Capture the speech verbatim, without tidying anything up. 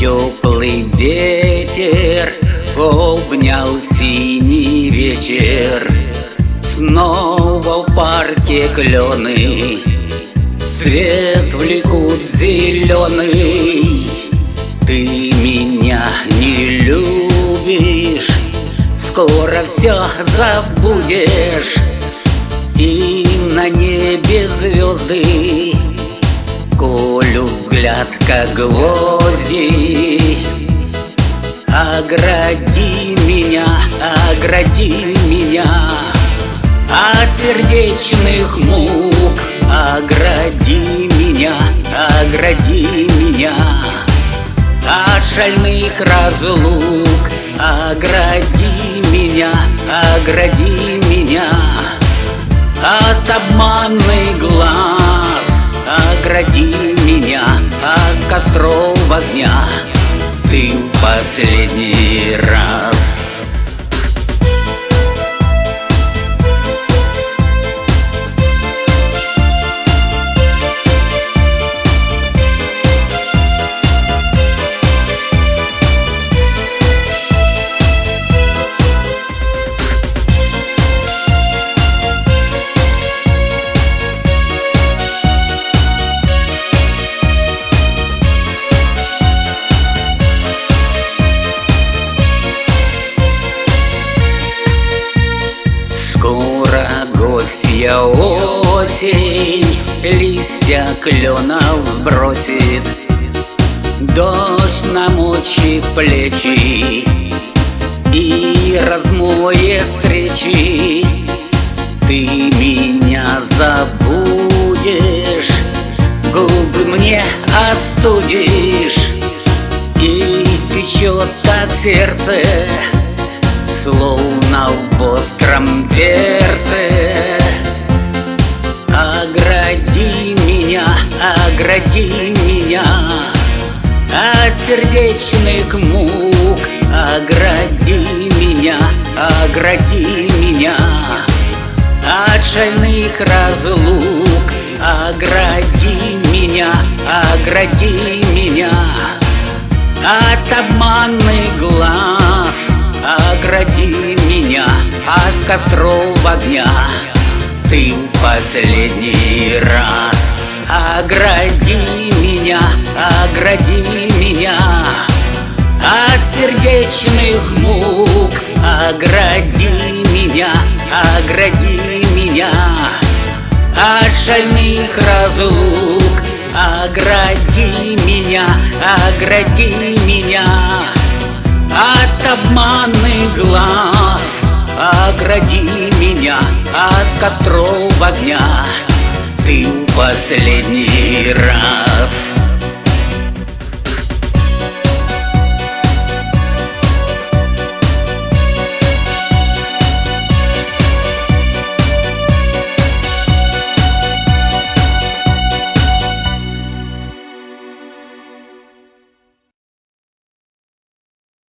теплый ветер обнял синий вечер. Снова в парке клены цвет влекут зеленый. Ты меня не любишь, скоро все забудешь, и на небе звезды колют взгляд, как гвозди. Огради меня, огради меня от сердечных мук. Огради меня, огради меня от шальных разлук. Огради меня, огради меня от обманных глаз. Огради меня от костров огня. Ты в последний раз. Скоро гостья осень листья кленов сбросит, дождь намочит плечи и размоет встречи. Ты меня забудешь, губы мне остудишь, и печет так сердце, словно в остром перце. Огради меня, огради меня от сердечных мук. Огради меня, огради меня от шальных разлук. Огради меня, огради меня от обманных глаз. Огради меня от костров огня. Ты в последний раз. Огради меня, огради меня от сердечных мук. Огради меня, огради меня от шальных разлук. Огради меня, огради меня от обманных глаз. Огради меня от костров огня. Ты в последний раз.